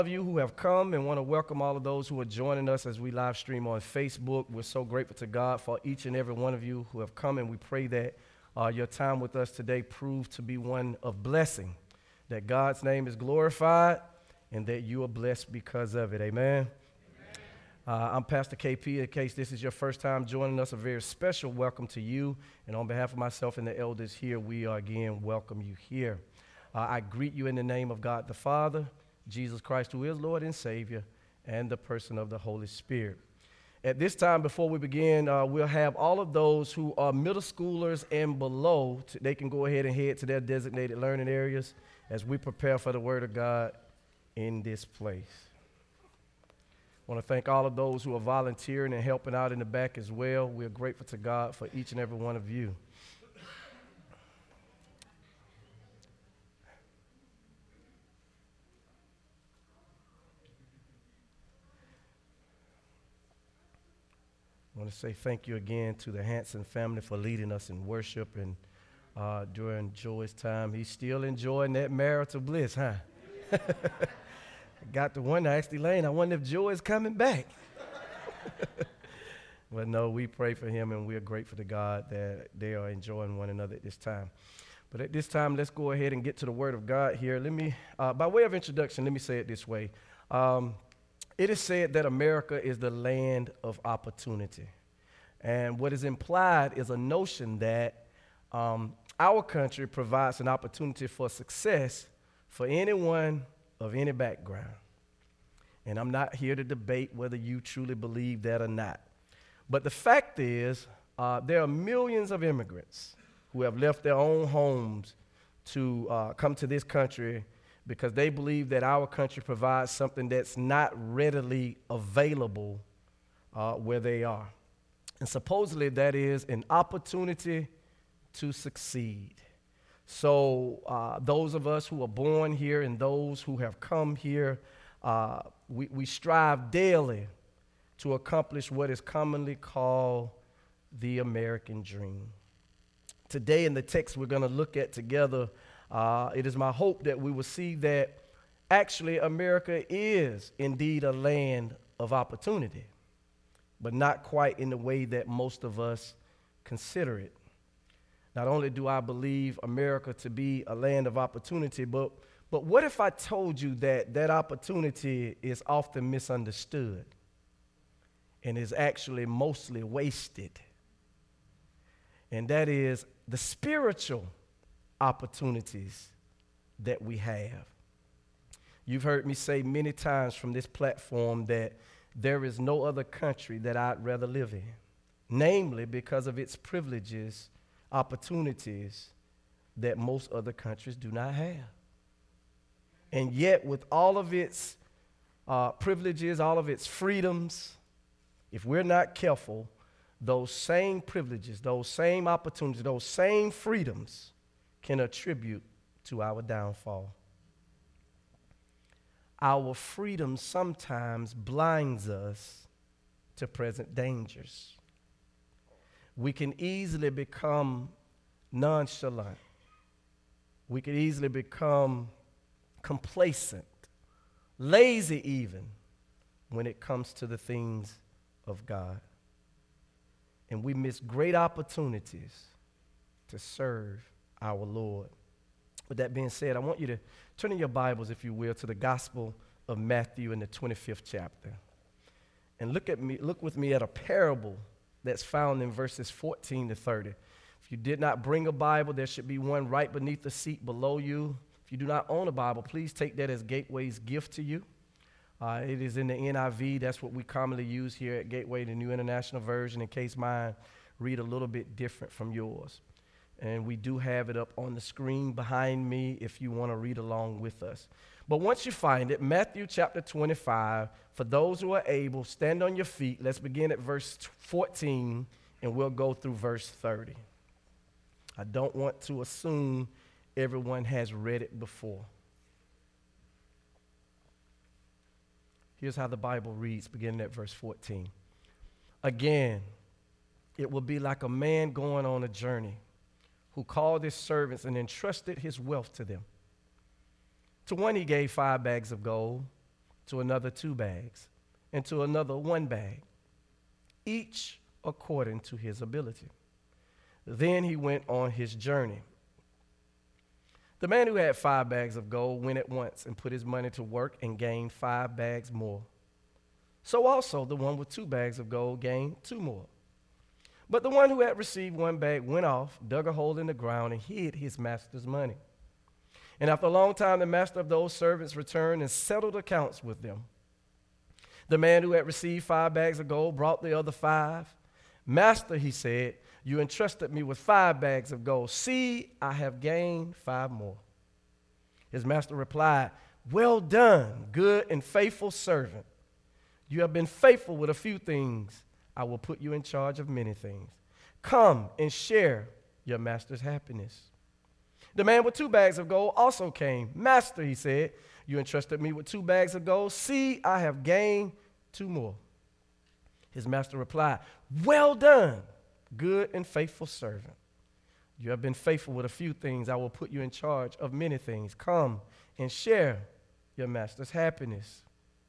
Of you who have come and want to welcome all of those who are joining us as we live stream on Facebook. We're so grateful to God for each and every one of you who have come, and we pray that your time with us today proved to be one of blessing, that God's name is glorified, and that you are blessed because of it. Amen. I'm Pastor KP. In case this is your first time joining us, a very special welcome to you. And on behalf of myself and the elders here, we again welcome you here. I greet you in the name of God the Father, Jesus Christ, who is Lord and Savior, and the person of the Holy Spirit. At this time, before we begin, we'll have all of those who are middle schoolers and below, they can go ahead and head to their designated learning areas as we prepare for the Word of God in this place. I want to thank all of those who are volunteering and helping out in the back as well. We're grateful to God for each and every one of you. I want to say thank you again to the Hanson family for leading us in worship and during Joy's time. He's still enjoying that marital bliss, huh? I got to wonder, actually, Lane, I wonder if Joy is coming back. But no, we pray for him, and we're grateful to God that they are enjoying one another at this time. But at this time, let's go ahead and get to the Word of God here. Let me, by way of introduction, let me say it this way. It is said that America is the land of opportunity. And what is implied is a notion that our country provides an opportunity for success for anyone of any background. And I'm not here to debate whether you truly believe that or not. But the fact is, there are millions of immigrants who have left their own homes to come to this country because they believe that our country provides something that's not readily available where they are. And supposedly that is an opportunity to succeed. So those of us who are born here and those who have come here, we strive daily to accomplish what is commonly called the American dream. Today in the text we're going to look at together, it is my hope that we will see that actually America is indeed a land of opportunity, but not quite in the way that most of us consider it. Not only do I believe America to be a land of opportunity, but what if I told you that that opportunity is often misunderstood and is actually mostly wasted? And that is the spiritual opportunities that we have. You've heard me say many times from this platform that there is no other country that I'd rather live in, namely because of its privileges, opportunities that most other countries do not have. And yet, with all of its privileges, all of its freedoms, if we're not careful, those same privileges, those same opportunities, those same freedoms can attribute to our downfall. Our freedom sometimes blinds us to present dangers. We can easily become nonchalant. We can easily become complacent, lazy even, when it comes to the things of God. And we miss great opportunities to serve our Lord. With that being said, I want you to turn in your Bibles, if you will, to the Gospel of Matthew in the 25th chapter. And look with me at a parable that's found in verses 14 to 30. If you did not bring a Bible, there should be one right beneath the seat below you. If you do not own a Bible, please take that as Gateway's gift to you. It is in the NIV. That's what we commonly use here at Gateway, the New International Version, in case mine read a little bit different from yours. And we do have it up on the screen behind me if you want to read along with us. But once you find it, Matthew chapter 25, for those who are able, stand on your feet. Let's begin at verse 14, and we'll go through verse 30. I don't want to assume everyone has read it before. Here's how the Bible reads, beginning at verse 14. Again, it will be like a man going on a journey who called his servants and entrusted his wealth to them. To one he gave 5 bags of gold, to another 2 bags, and to another 1 bag, each according to his ability. Then he went on his journey. The man who had 5 bags of gold went at once and put his money to work and gained 5 bags more. So also the one with 2 bags of gold gained 2 more. But the one who had received 1 bag went off, dug a hole in the ground, and hid his master's money. And after a long time, the master of those servants returned and settled accounts with them. The man who had received 5 bags of gold brought the other 5. Master, he said, you entrusted me with 5 bags of gold. See, I have gained 5 more. His master replied, well done, good and faithful servant. You have been faithful with a few things. I will put you in charge of many things. Come and share your master's happiness. The man with 2 bags of gold also came. Master, he said, you entrusted me with 2 bags of gold. See, I have gained 2 more. His master replied, well done, good and faithful servant. You have been faithful with a few things. I will put you in charge of many things. Come and share your master's happiness.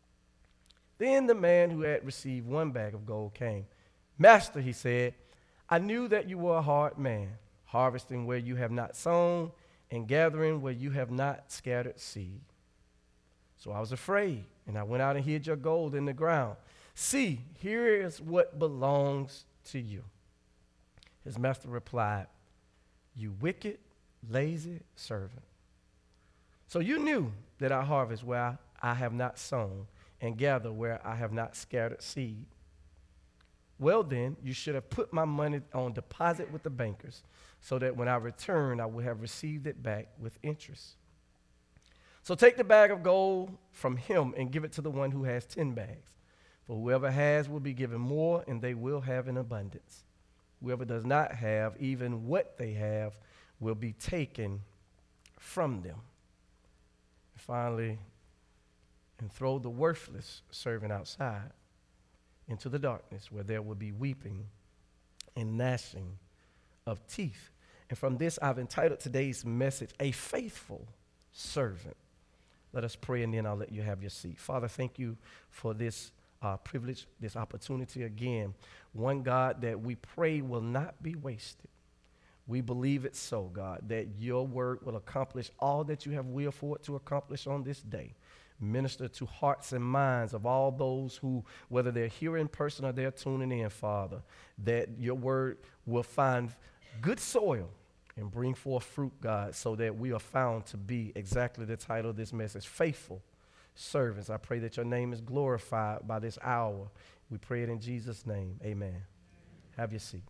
Then the man who had received 1 bag of gold came. Master, he said, I knew that you were a hard man, harvesting where you have not sown and gathering where you have not scattered seed. So I was afraid, and I went out and hid your gold in the ground. See, here is what belongs to you. His master replied, you wicked, lazy servant. So you knew that I harvest where I have not sown and gather where I have not scattered seed. Well then, you should have put my money on deposit with the bankers, so that when I return, I would have received it back with interest. So take the bag of gold from him and give it to the one who has 10 bags. For whoever has will be given more, and they will have in abundance. Whoever does not have, even what they have, will be taken from them. And finally, and throw the worthless servant outside into the darkness, where there will be weeping and gnashing of teeth. And from this, I've entitled today's message, A Faithful Servant. Let us pray, and then I'll let you have your seat. Father, thank you for this privilege, this opportunity again. One, God, that we pray will not be wasted. We believe it so, God, that your word will accomplish all that you have willed for it to accomplish on this day. Minister to hearts and minds of all those who, whether they're here in person or they're tuning in, Father, that your word will find good soil and bring forth fruit, God, so that we are found to be exactly the title of this message, faithful servants. I pray that your name is glorified by this hour. We pray it in Jesus' name. Amen. Have your seat.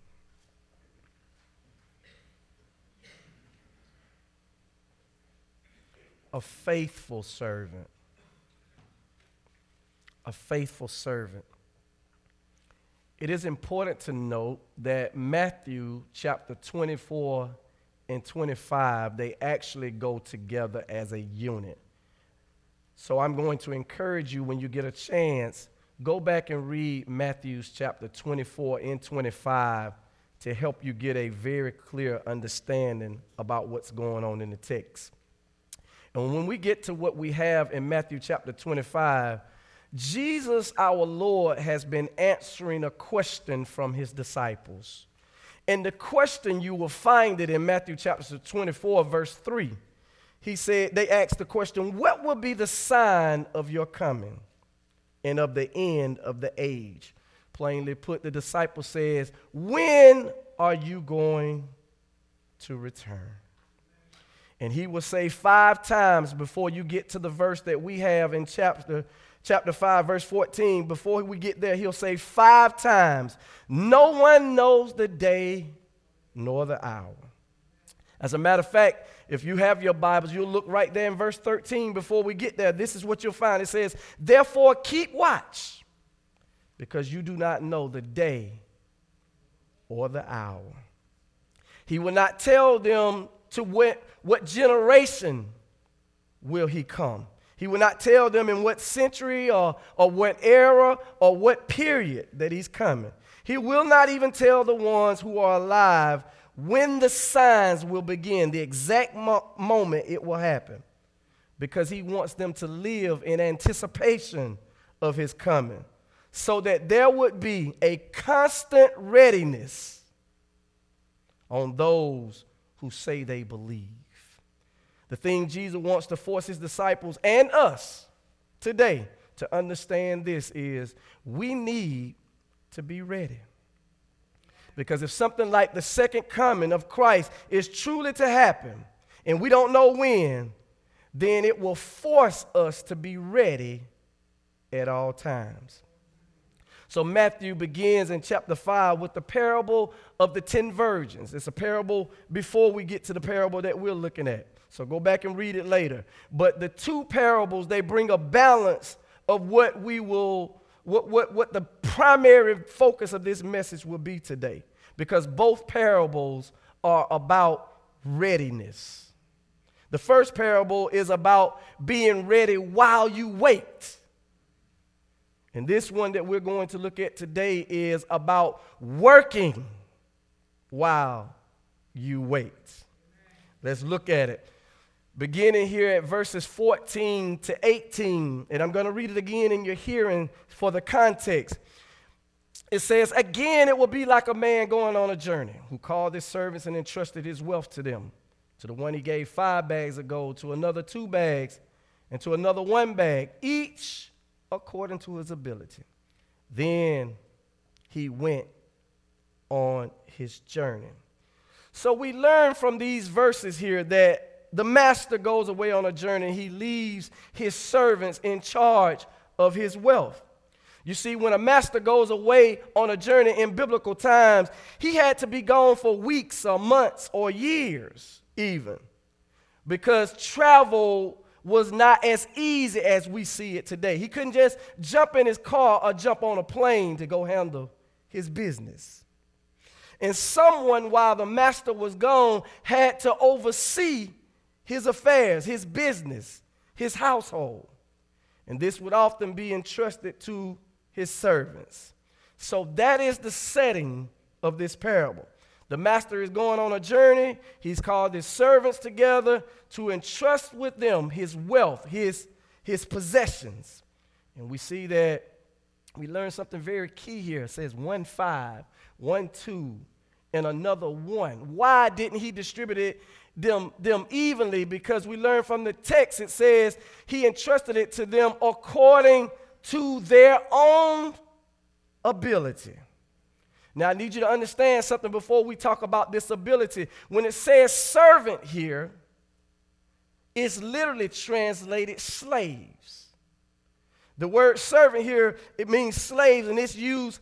A faithful servant. A faithful servant. It is important to note that Matthew chapter 24 and 25, they actually go together as a unit. So I'm going to encourage you, when you get a chance, go back and read Matthew's chapter 24 and 25 to help you get a very clear understanding about what's going on in the text. And when we get to what we have in Matthew chapter 25, Jesus, our Lord, has been answering a question from his disciples. And the question, you will find it in Matthew chapter 24, verse 3. He said, they asked the question, what will be the sign of your coming and of the end of the age? Plainly put, the disciple says, when are you going to return? And he will say 5 times before you get to the verse that we have in chapter 5, verse 14. Before we get there, he'll say 5 times, no one knows the day nor the hour. As a matter of fact, if you have your Bibles, you'll look right there in verse 13 before we get there. This is what you'll find. It says, therefore keep watch, because you do not know the day or the hour. He will not tell them to what generation will he come. He will not tell them in what century or what era or what period that he's coming. He will not even tell the ones who are alive when the signs will begin, the exact moment it will happen, because he wants them to live in anticipation of his coming, so that there would be a constant readiness on those who say they believe. The thing Jesus wants to force his disciples and us today to understand this is we need to be ready. Because if something like the second coming of Christ is truly to happen, and we don't know when, then it will force us to be ready at all times. So Matthew begins in chapter 5 with the parable of the 10 virgins. It's a parable before we get to the parable that we're looking at. So go back and read it later. But the two parables, they bring a balance of what the primary focus of this message will be today. Because both parables are about readiness. The first parable is about being ready while you wait. And this one that we're going to look at today is about working while you wait. Let's look at it. Beginning here at verses 14 to 18, and I'm going to read it again in your hearing for the context. It says, "Again, it will be like a man going on a journey, who called his servants and entrusted his wealth to them. To the one he gave 5 bags of gold, to another 2 bags, and to another 1 bag, each according to his ability. Then he went on his journey." So we learn from these verses here that the master goes away on a journey. He leaves his servants in charge of his wealth. You see, when a master goes away on a journey in biblical times, he had to be gone for weeks or months or years even, because travel was not as easy as we see it today. He couldn't just jump in his car or jump on a plane to go handle his business. And someone, while the master was gone, had to oversee his affairs, his business, his household. And this would often be entrusted to his servants. So that is the setting of this parable. The master is going on a journey. He's called his servants together to entrust with them his wealth, his possessions. And we see that we learn something very key here. It says 1 5, 1 2, and another 1. Why didn't he distribute them evenly? Because we learn from the text, it says he entrusted it to them according to their own ability. Now, I need you to understand something before we talk about this ability. When it says servant here, it's literally translated slaves. The word servant here, it means slaves, and it's used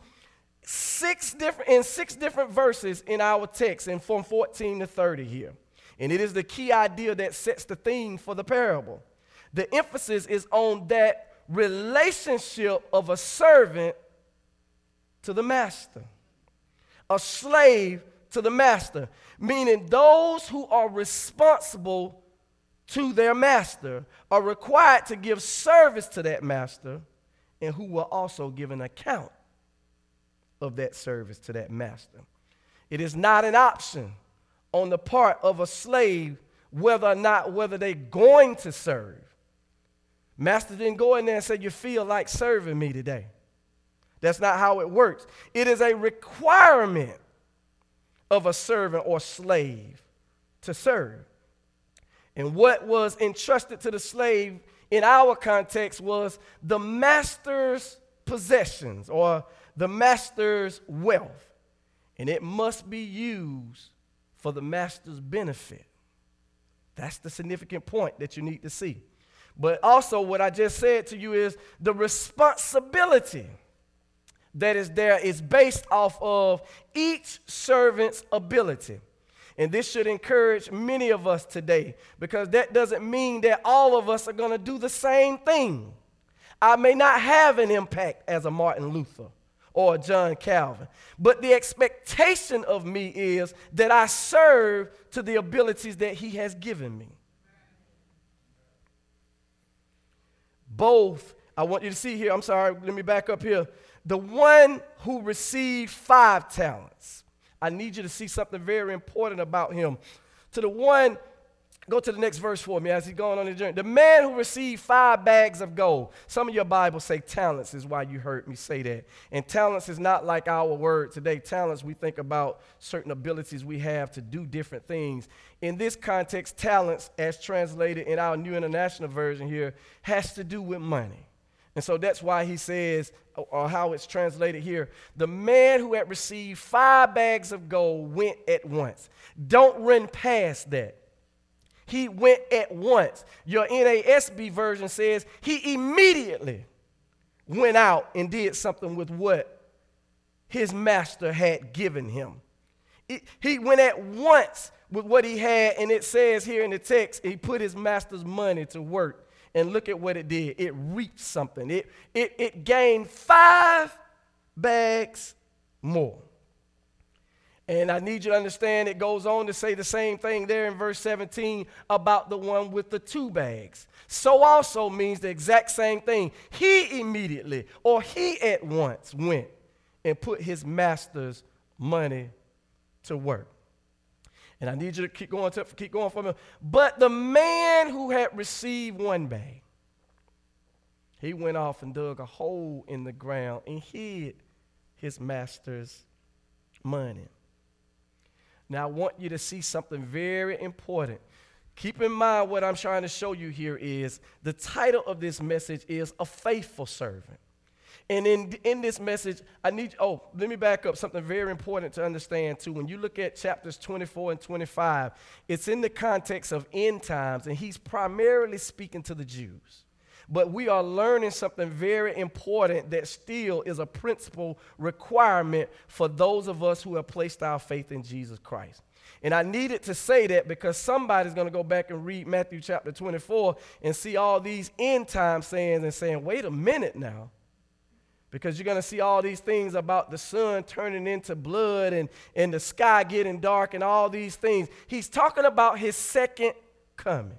in 6 different verses in our text, and from 14 to 30 here. And it is the key idea that sets the theme for the parable. The emphasis is on that relationship of a servant to the master, a slave to the master, meaning those who are responsible to their master are required to give service to that master, and who will also give an account of that service to that master. It is not an option on the part of a slave whether they're going to serve. Master didn't go in there and say, "You feel like serving me today." That's not how it works. It is a requirement of a servant or slave to serve. And what was entrusted to the slave in our context was the master's possessions or the master's wealth. And it must be used for the master's benefit. That's the significant point that you need to see. But also what I just said to you is the responsibility that is there is based off of each servant's ability. And this should encourage many of us today, because that doesn't mean that all of us are going to do the same thing. I may not have an impact as a Martin Luther or a John Calvin, but the expectation of me is that I serve to the abilities that he has given me. Both, I want you to see here, I'm sorry, let me back up here. The one who received 5 talents, I need you to see something very important about him. To the one Go to the next verse for me as he's going on the journey. The man who received 5 bags of gold. Some of your Bibles say talents is why you heard me say that. And talents is not like our word today. Talents, we think about certain abilities we have to do different things. In this context, talents, as translated in our New International Version here, has to do with money. And so that's why he says, or how it's translated here, the man who had received 5 bags of gold went at once. Don't run past that. He went at once. Your NASB version says he immediately went out and did something with what his master had given him. He went at once with what he had, and it says here in the text, he put his master's money to work. And look at what it did. It reaped something. It gained 5 bags more. And I need you to understand it goes on to say the same thing there in verse 17 about the one with the 2 bags. So also means the exact same thing. He immediately or he at once went and put his master's money to work. And I need you to keep going for me. But the man who had received 1 bag, he went off and dug a hole in the ground and hid his master's money. Now, I want you to see something very important. Keep in mind what I'm trying to show you here is the title of this message is A Faithful Servant. And in this message, let me back up something very important to understand too. When you look at chapters 24 and 25, it's in the context of end times, and he's primarily speaking to the Jews. But we are learning something very important that still is a principal requirement for those of us who have placed our faith in Jesus Christ. And I needed to say that because somebody's going to go back and read Matthew chapter 24 and see all these end time sayings and saying, wait a minute now. Because you're going to see all these things about the sun turning into blood and the sky getting dark and all these things. He's talking about his second coming.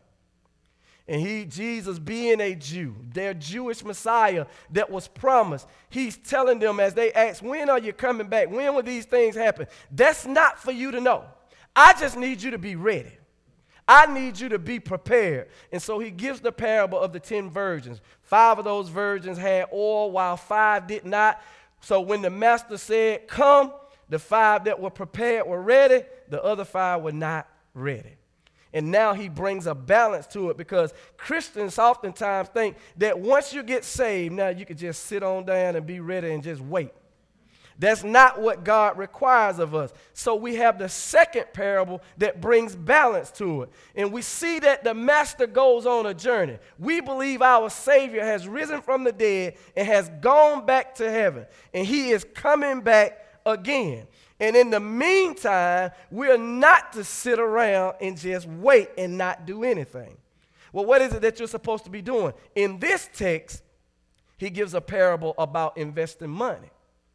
And Jesus being a Jew, their Jewish Messiah that was promised, he's telling them as they ask, when are you coming back? When will these things happen? That's not for you to know. I just need you to be ready. I need you to be prepared. And so he gives the parable of the 10 virgins. 5 of those virgins had oil while 5 did not. So when the master said, come, the 5 that were prepared were ready. The other 5 were not ready. And now he brings a balance to it because Christians oftentimes think that once you get saved, now you can just sit on down and be ready and just wait. That's not what God requires of us. So we have the second parable that brings balance to it. And we see that the master goes on a journey. We believe our Savior has risen from the dead and has gone back to heaven. And he is coming back again. And in the meantime, we're not to sit around and just wait and not do anything. Well, what is it that you're supposed to be doing? In this text, he gives a parable about investing money.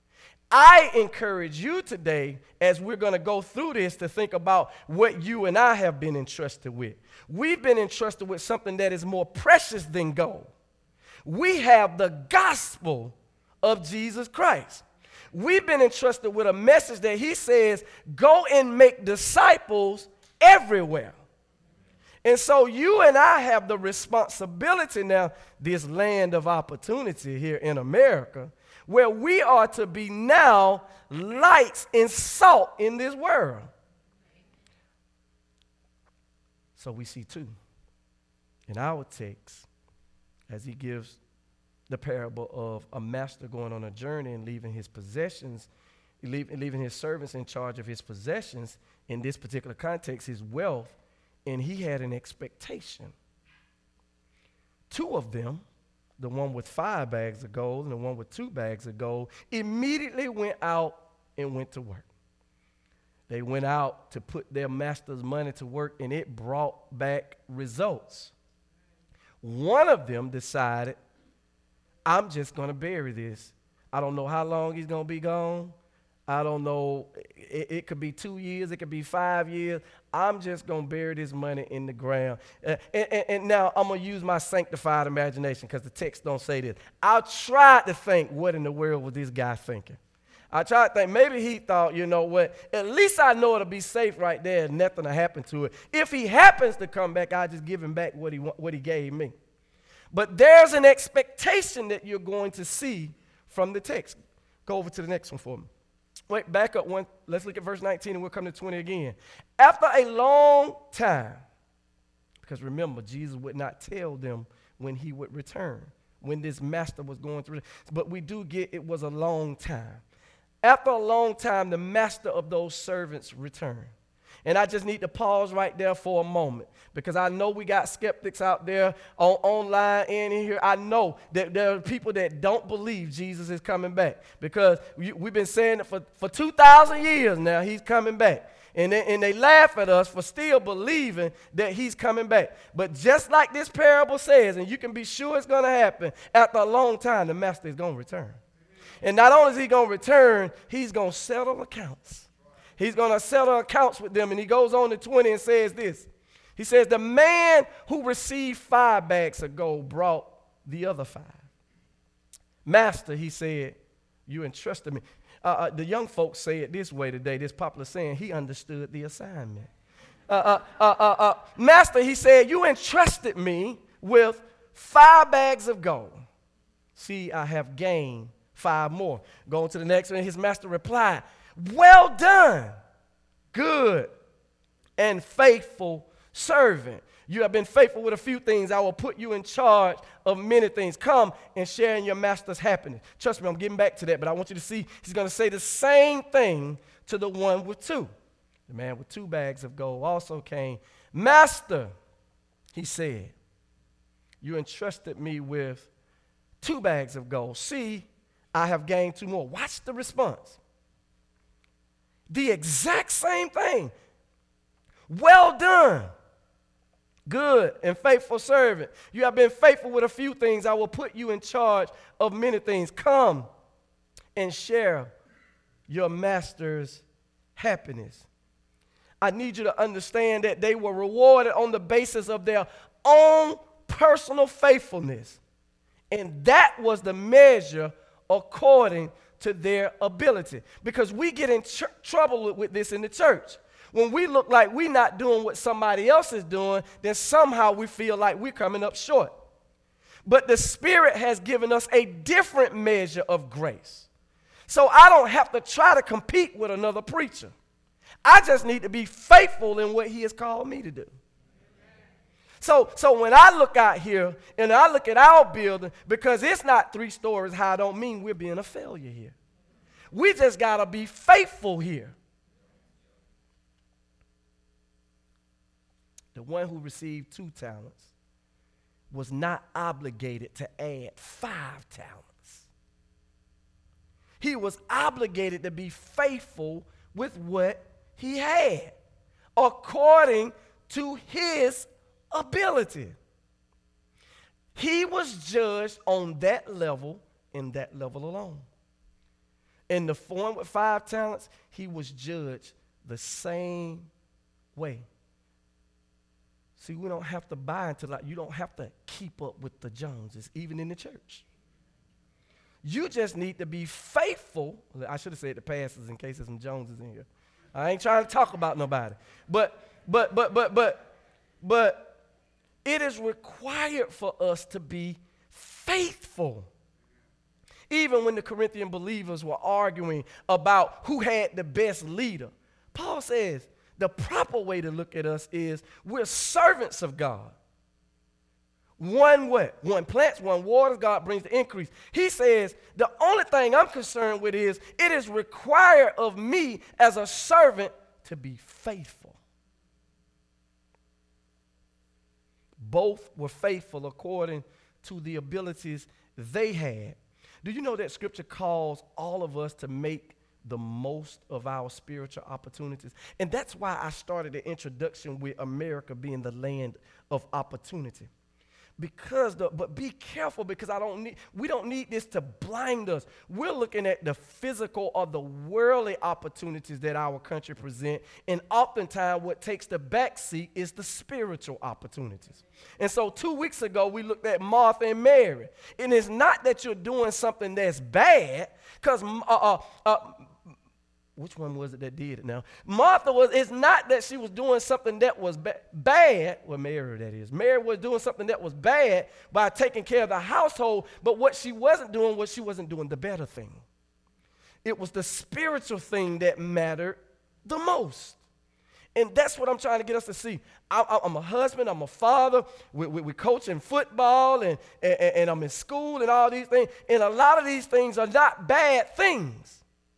I encourage you today, as we're going to go through this, to think about what you and I have been entrusted with. We've been entrusted with something that is more precious than gold. We have the gospel of Jesus Christ. We've been entrusted with a message that he says, go and make disciples everywhere. And so you and I have the responsibility now, this land of opportunity here in America, where we are to be now lights and salt in this world. So we see too, in our text, as he gives the parable of a master going on a journey and leaving his possessions, leaving his servants in charge of his possessions, in this particular context, his wealth, and he had an expectation. 2 of them, the one with 5 bags of gold and the one with 2 bags of gold, immediately went out and went to work. They went out to put their master's money to work, and it brought back results. One of them decided, I'm just going to bury this. I don't know how long he's going to be gone. I don't know. It could be 2 years. It could be 5 years. I'm just going to bury this money in the ground. And now I'm going to use my sanctified imagination because the text don't say this. I tried to think, what in the world was this guy thinking? I tried to think, maybe he thought, you know what, at least I know it'll be safe right there and nothing will happen to it. If he happens to come back, I'll just give him back what he gave me. But there's an expectation that you're going to see from the text. Go over to the next one for me. Wait, back up one. Let's look at verse 19 and we'll come to 20 again. After a long time, because remember, Jesus would not tell them when he would return, when this master was going through. But we do get it was a long time. After a long time, the master of those servants returned. And I just need to pause right there for a moment because I know we got skeptics out there online and in here. I know that there are people that don't believe Jesus is coming back because we've been saying it for 2,000 years now. He's coming back. And they laugh at us for still believing that he's coming back. But just like this parable says, and you can be sure it's going to happen, after a long time, the master is going to return. And not only is he going to return, he's going to settle accounts. He's going to settle accounts with them. And he goes on to 20 and says this. He says, the man who received 5 bags of gold brought the other 5. Master, he said, you entrusted me. The young folks say it this way today, this popular saying, he understood the assignment. Master, he said, you entrusted me with 5 bags of gold. See, I have gained 5 more. Going to the next one, his master replied, well done, good and faithful servant. You have been faithful with a few things. I will put you in charge of many things. Come and share in your master's happiness. Trust me, I'm getting back to that, but I want you to see he's going to say the same thing to the one with 2. The man with 2 bags of gold also came. Master, he said, you entrusted me with 2 bags of gold. See, I have gained 2 more. Watch the response. The exact same thing. Well done, good and faithful servant. You have been faithful with a few things. I will put you in charge of many things. Come and share your master's happiness. I need you to understand that they were rewarded on the basis of their own personal faithfulness. And that was the measure according to their ability. Because we get in trouble with this in the church. When we look like we're not doing what somebody else is doing, then somehow we feel like we're coming up short. But the Spirit has given us a different measure of grace. So I don't have to try to compete with another preacher. I just need to be faithful in what he has called me to do. So when I look out here and I look at our building, because it's not 3 stories high, I don't mean we're being a failure here. We just got to be faithful here. The one who received 2 talents was not obligated to add 5 talents. He was obligated to be faithful with what he had, according to his ability. He was judged on that level and that level alone. In the one with 5 talents, he was judged the same way. See, we don't have to buy into you don't have to keep up with the Joneses, even in the church. You just need to be faithful. I should have said the pastors in case there's some Joneses in here. I ain't trying to talk about nobody. But it is required for us to be faithful. Even when the Corinthian believers were arguing about who had the best leader, Paul says the proper way to look at us is we're servants of God. One what? One plants, one waters, God brings the increase. He says the only thing I'm concerned with is it is required of me as a servant to be faithful. Both were faithful according to the abilities they had. Do you know that Scripture calls all of us to make the most of our spiritual opportunities? And that's why I started the introduction with America being the land of opportunity. But be careful, because we don't need this to blind us. We're looking at the physical or the worldly opportunities that our country present, and oftentimes what takes the back seat is the spiritual opportunities. And so 2 weeks ago, we looked at Martha and Mary. And it's not that you're doing something that's bad, because which one was it that did it now? It's not that she was doing something that was bad. Well, Mary, that is. Mary was doing something that was bad by taking care of the household, but what she wasn't doing was she wasn't doing the better thing. It was the spiritual thing that mattered the most. And that's what I'm trying to get us to see. I'm a husband, I'm a father, we're coaching football, and I'm in school and all these things. And a lot of these things are not bad things.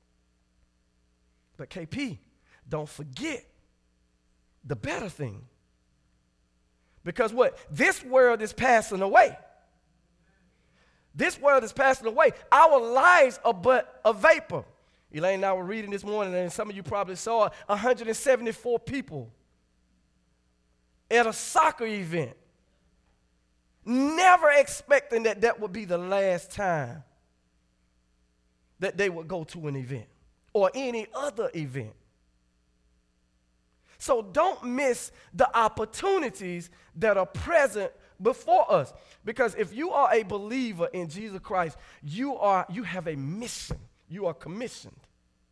But KP, don't forget the better thing. Because what? This world is passing away. This world is passing away. Our lives are but a vapor. Elaine and I were reading this morning, and some of you probably saw it, 174 people at a soccer event. Never expecting that would be the last time that they would go to an event or any other event. So don't miss the opportunities that are present before us. Because if you are a believer in Jesus Christ, you have a mission. You are commissioned.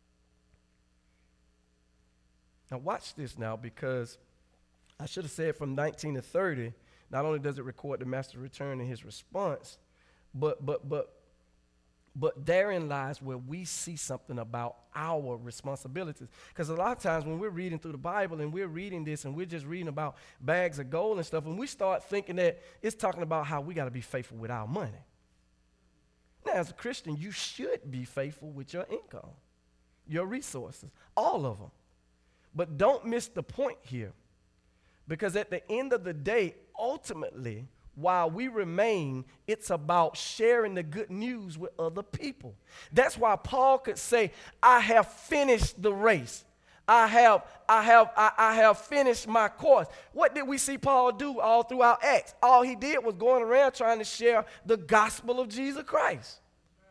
Now watch this now, because I should have said from 19 to 30, not only does it record the master's return and his response, but therein lies where we see something about our responsibilities. Because a lot of times when we're reading through the Bible and we're reading this and we're just reading about bags of gold and stuff, and we start thinking that it's talking about how we got to be faithful with our money. Now, as a Christian, you should be faithful with your income, your resources, all of them. But don't miss the point here. Because at the end of the day, ultimately, while we remain, it's about sharing the good news with other people. That's why Paul could say, I have finished the race. I have finished my course. What did we see Paul do all throughout Acts? All he did was going around trying to share the gospel of Jesus Christ.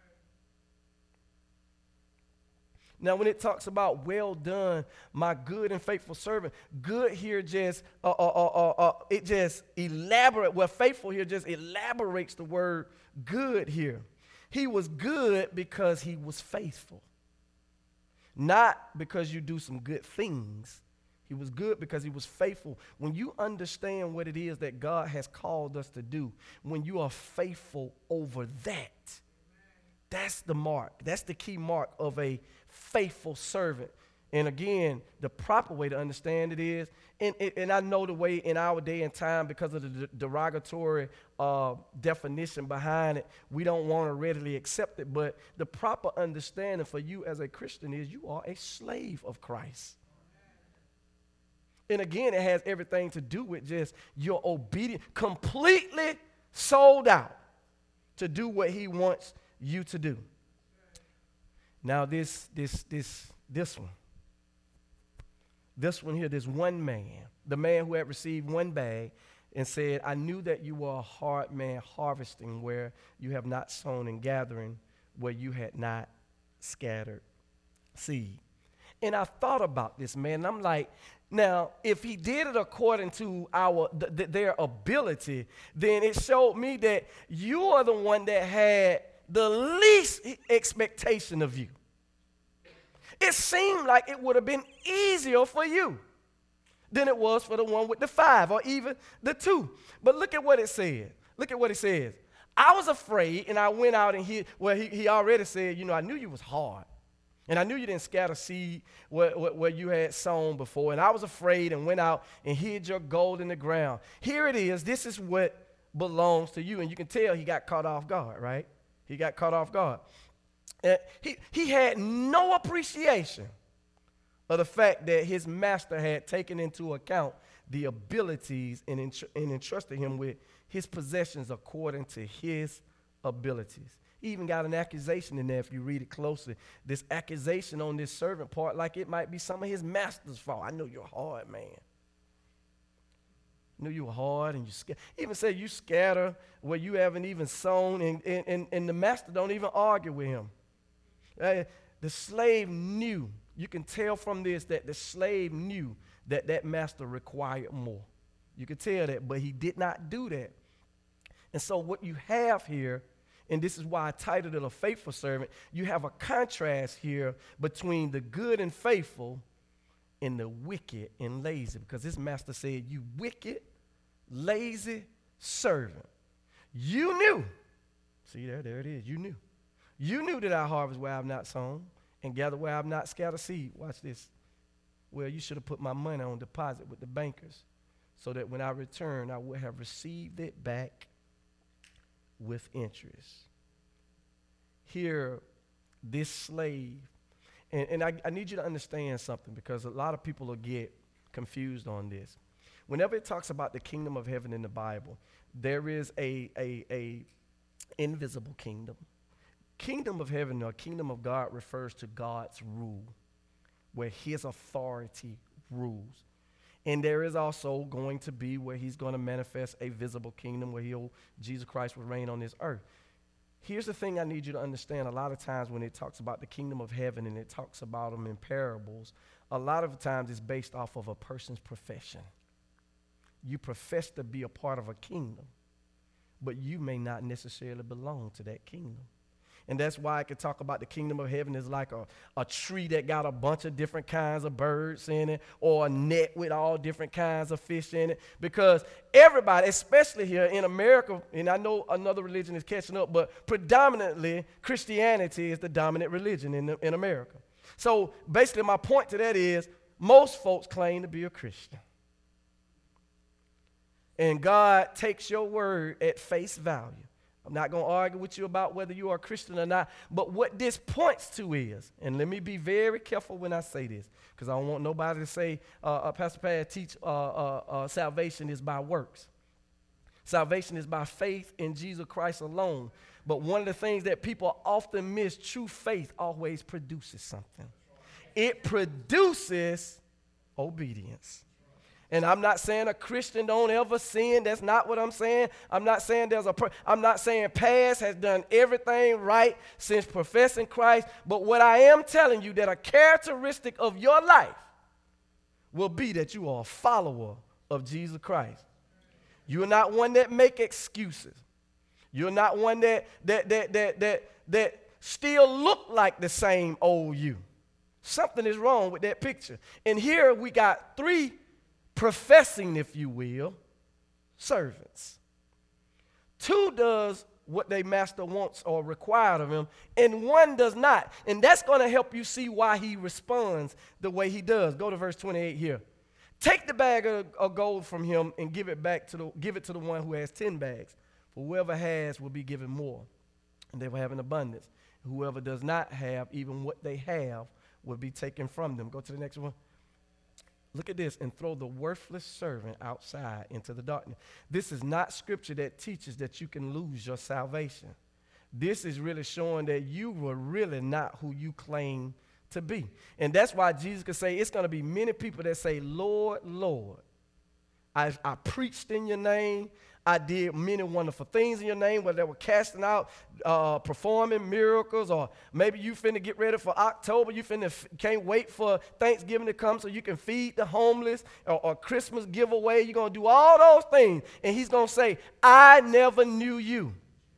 Now, when it talks about well done, my good and faithful servant, good here just it just elaborate. Well, faithful here just elaborates the word good here. He was good because he was faithful, not because you do some good things. He was good because he was faithful. When you understand what it is that God has called us to do, when you are faithful over that, that's the mark. That's the key mark of a faithful servant. And again, the proper way to understand it is, and I know the way in our day and time, because of the derogatory definition behind it, we don't want to readily accept it. But the proper understanding for you as a Christian is you are a slave of Christ. And again, it has everything to do with just your obedience, completely sold out to do what he wants you to do. Now this one here, this one man, the man who had received one bag and said, I knew that you were a hard man, harvesting where you have not sown and gathering where you had not scattered seed. And I thought about this, man, and I'm like, now, if he did it according to their ability, then it showed me that you are the one that had the least expectation of you. It seemed like it would have been easier for you than it was for the one with the 5 or even the 2. But look at what it said. Look at what it says. I was afraid, and I went out and he already said, I knew you was hard. And I knew you didn't scatter seed where you had sown before. And I was afraid and went out and hid your gold in the ground. Here it is. This is what belongs to you. And you can tell he got caught off guard, right? He got caught off guard. He had no appreciation of the fact that his master had taken into account the abilities and entrusted him with his possessions according to his abilities. He even got an accusation in there if you read it closely. This accusation on this servant part, like it might be some of his master's fault. I know you're hard, man. Knew you were hard and you even said you scatter where you haven't even sown, and the master don't even argue with him. The slave knew. You can tell from this that the slave knew that that master required more. You can tell that, but he did not do that. And so what you have here, and this is why I titled it A Faithful Servant, you have a contrast here between the good and faithful and the wicked and lazy, because this master said, you wicked, lazy servant. You knew. See, there it is. You knew. You knew that I harvest where I have not sown and gather where I have not scattered seed. Watch this. Well, you should have put my money on deposit with the bankers so that when I return, I would have received it back with interest. Here, this slave, and I need you to understand something, because a lot of people will get confused on this. Whenever it talks about the kingdom of heaven in the Bible, there is a invisible kingdom. Kingdom of heaven or kingdom of God refers to God's rule, where his authority rules. And there is also going to be where he's going to manifest a visible kingdom where Jesus Christ will reign on this earth. Here's the thing I need you to understand. A lot of times when it talks about the kingdom of heaven and it talks about them in parables, a lot of times it's based off of a person's profession. You profess to be a part of a kingdom, but you may not necessarily belong to that kingdom. And that's why I could talk about the kingdom of heaven is like a tree that got a bunch of different kinds of birds in it, or a net with all different kinds of fish in it. Because everybody, especially here in America, and I know another religion is catching up, but predominantly Christianity is the dominant religion in America. So basically my point to that is most folks claim to be a Christian. And God takes your word at face value. I'm not going to argue with you about whether you are a Christian or not, but what this points to is, and let me be very careful when I say this, because I don't want nobody to say, Pastor Pat teach salvation is by works. Salvation is by faith in Jesus Christ alone. But one of the things that people often miss, true faith always produces something. It produces obedience. And I'm not saying a Christian don't ever sin. That's not what I'm saying. I'm not saying I'm not saying past has done everything right since professing Christ. But what I am telling you, that a characteristic of your life will be that you are a follower of Jesus Christ. You are not one that make excuses. You're not one that still look like the same old you. Something is wrong with that picture. And here we got three professing, if you will, servants. Two does what their master wants or required of him, and one does not. And that's going to help you see why he responds the way he does. Go to verse 28 here. Take the bag of gold from him and give it to the one who has 10 bags. For whoever has will be given more, and they will have an abundance. Whoever does not have, even what they have, will be taken from them. Go to the next one. Look at this, and throw the worthless servant outside into the darkness. This is not scripture that teaches that you can lose your salvation. This is really showing that you were really not who you claim to be. And that's why Jesus could say it's going to be many people that say, Lord, Lord, I preached in your name. I did many wonderful things in your name, whether they were casting out, performing miracles, or maybe you finna get ready for October. You can't wait for Thanksgiving to come so you can feed the homeless, or Christmas giveaway. You're going to do all those things. And he's going to say, I never knew you.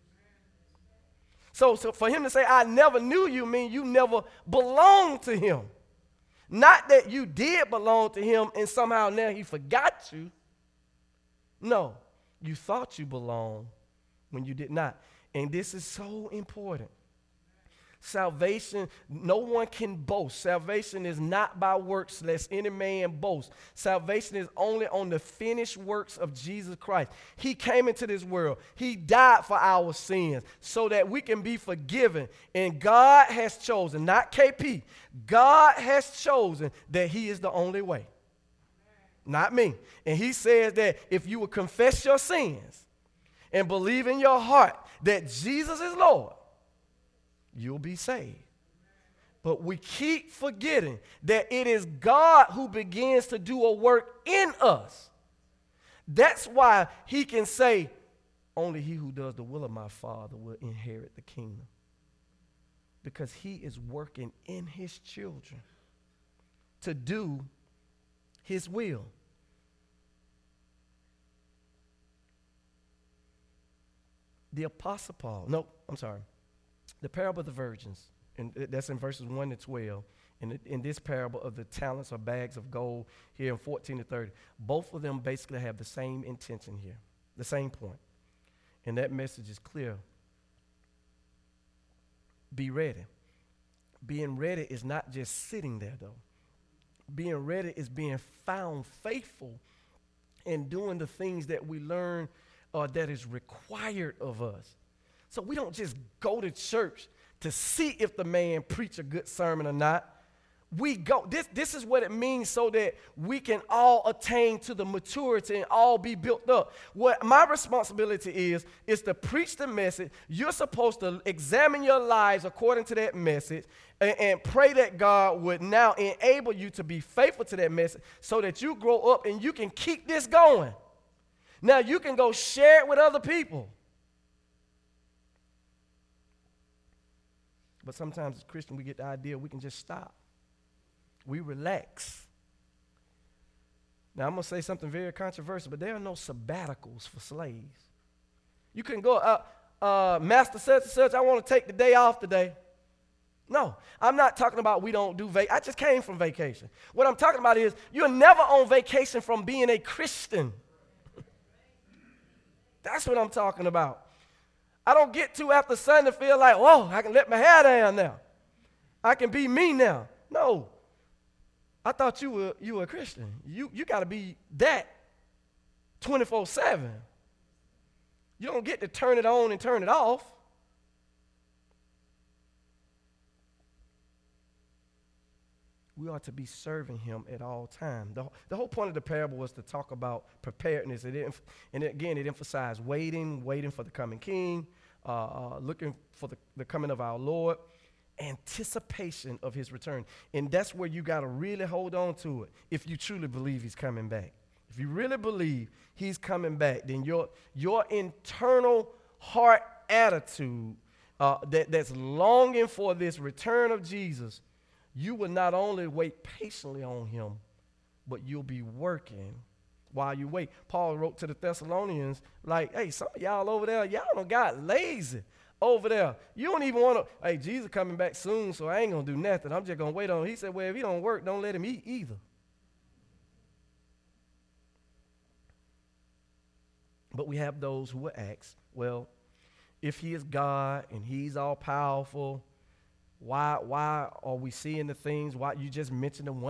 So for him to say, I never knew you, means you never belonged to him. Not that you did belong to him and somehow now he forgot you. No. You thought you belonged when you did not. And this is so important. Salvation, no one can boast. Salvation is not by works, lest any man boast. Salvation is only on the finished works of Jesus Christ. He came into this world. He died for our sins so that we can be forgiven. And God has chosen, not KP, God has chosen that he is the only way. Not me. And he says that if you will confess your sins and believe in your heart that Jesus is Lord, you'll be saved. But we keep forgetting that it is God who begins to do a work in us. That's why he can say, only he who does the will of my Father will inherit the kingdom. Because he is working in his children to do his will. The Apostle Paul, the parable of the virgins, and that's in verses 1 to 12. In this parable of the talents or bags of gold here in 14 to 30, both of them basically have the same intention here, the same point. And that message is clear. Be ready. Being ready is not just sitting there, though. Being ready is being found faithful in doing the things that we learn that is required of us. So we don't just go to church to see if the man preach a good sermon or not. We go, this is what it means so that we can all attain to the maturity and all be built up. What my responsibility is to preach the message. You're supposed to examine your lives according to that message and pray that God would now enable you to be faithful to that message so that you grow up and you can keep this going. Now you can go share it with other people. But sometimes as Christians we get the idea we can just stop. We relax. Now, I'm going to say something very controversial, but there are no sabbaticals for slaves. You can go, Master such and such, I want to take the day off today. No, I'm not talking about we don't do vacation. I just came from vacation. What I'm talking about is you're never on vacation from being a Christian. That's what I'm talking about. I don't get to after Sunday feel like, whoa, I can let my hair down now. I can be me now. No. I thought you were a Christian. You got to be that 24/7. You don't get to turn it on and turn it off. We ought to be serving him at all times. The whole point of the parable was to talk about preparedness. And again, it emphasized waiting for the coming king, looking for the coming of our Lord. Anticipation of his return. And that's where you got to really hold on to it if you truly believe he's coming back. If you really believe he's coming back, then your internal heart attitude that's longing for this return of Jesus, you will not only wait patiently on him, but you'll be working while you wait. Paul wrote to the Thessalonians like, hey, some of y'all over there, y'all done got lazy. Over there, you don't even want to, hey, Jesus coming back soon, so I ain't going to do nothing. I'm just going to wait on him. He said, well, if he don't work, don't let him eat either. But we have those who will ask, well, if he is God and he's all powerful, why are we seeing the things? Why you just mentioned the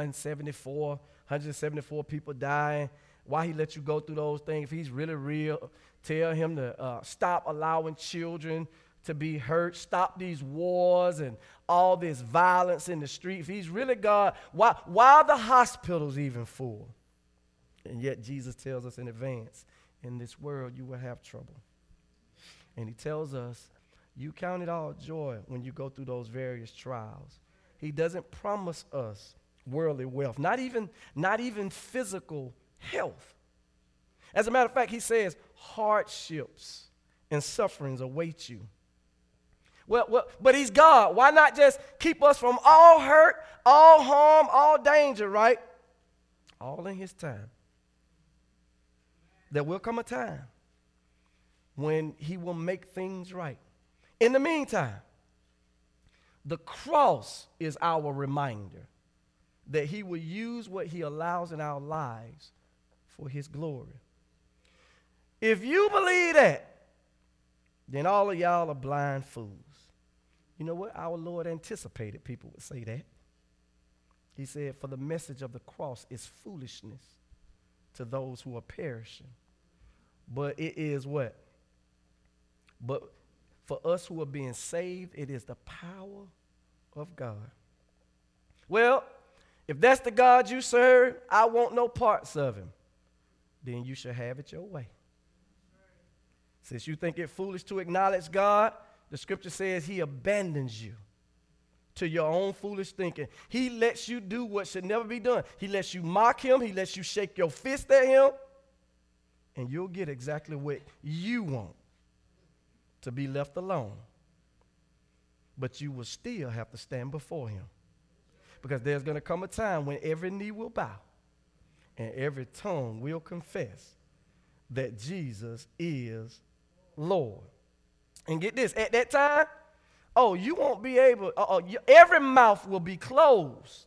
174 people dying? Why he let you go through those things? If he's really real, tell him to stop allowing children to be hurt, stop these wars and all this violence in the street. If he's really God, why are the hospitals even full? And yet Jesus tells us in advance, in this world you will have trouble. And he tells us, you count it all joy when you go through those various trials. He doesn't promise us worldly wealth, not even physical health. As a matter of fact, he says hardships and sufferings await you. Well, but he's God. Why not just keep us from all hurt, all harm, all danger, right? All in his time. There will come a time when he will make things right. In the meantime, the cross is our reminder that he will use what he allows in our lives for his glory. If you believe that, then all of y'all are blind fools. You know what? Our Lord anticipated people would say that. He said, for the message of the cross is foolishness to those who are perishing. But it is what? But for us who are being saved, it is the power of God. Well, if that's the God you serve, I want no parts of him. Then you shall have it your way. Since you think it foolish to acknowledge God, the scripture says he abandons you to your own foolish thinking. He lets you do what should never be done. He lets you mock him. He lets you shake your fist at him. and you'll get exactly what you want, to be left alone. But you will still have to stand before him. Because there's going to come a time when every knee will bow and every tongue will confess that Jesus is Lord. And get this, at that time, you won't be able, every mouth will be closed.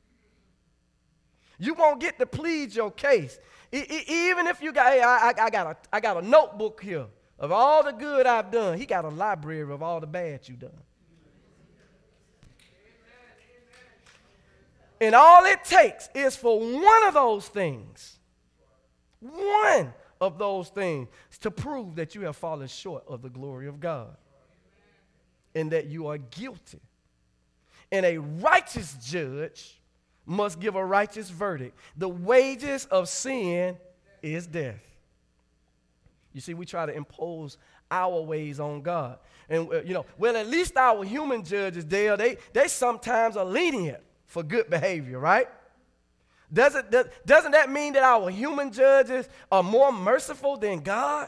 You won't get to plead your case. Even if you got, hey, I got a notebook here of all the good I've done. He got a library of all the bad you've done. And all it takes is for one of those things, to prove that you have fallen short of the glory of God and that you are guilty. And a righteous judge must give a righteous verdict. The wages of sin is death. You see, we try to impose our ways on God. And, at least our human judges, Dale, they sometimes are lenient for good behavior, right? Doesn't that mean that our human judges are more merciful than God?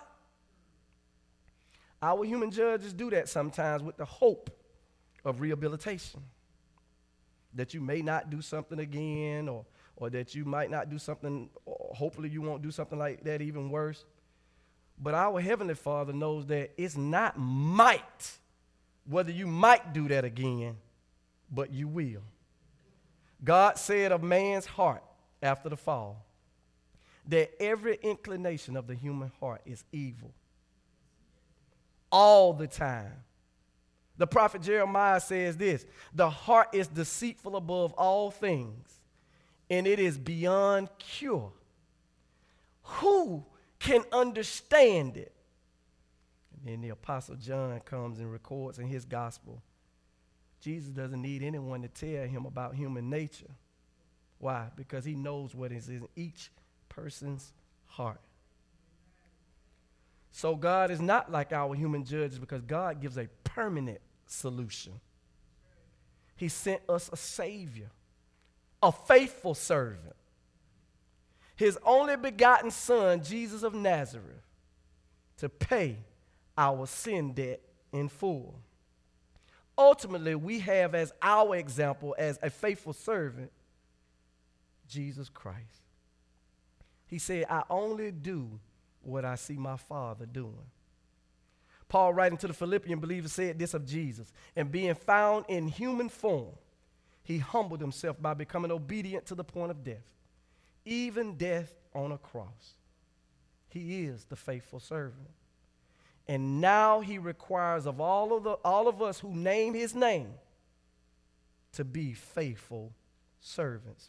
Our human judges do that sometimes with the hope of rehabilitation. That you may not do something again, or that you might not do something, or hopefully you won't do something like that even worse. But our Heavenly Father knows that it's not might, whether you might do that again, but you will. God said of man's heart after the fall that every inclination of the human heart is evil all the time. The prophet Jeremiah says this: the heart is deceitful above all things, and it is beyond cure. Who can understand it? And then the Apostle John comes and records in his gospel, Jesus doesn't need anyone to tell him about human nature. Why? Because he knows what is in each person's heart. So God is not like our human judges, because God gives a permanent solution. He sent us a Savior, a faithful servant, his only begotten Son, Jesus of Nazareth, to pay our sin debt in full. Ultimately, we have as our example, as a faithful servant, Jesus Christ. He said, I only do what I see my Father doing. Paul, writing to the Philippian believers, said this of Jesus: and being found in human form, he humbled himself by becoming obedient to the point of death, even death on a cross. He is the faithful servant. And now he requires of all of us who name his name to be faithful servants.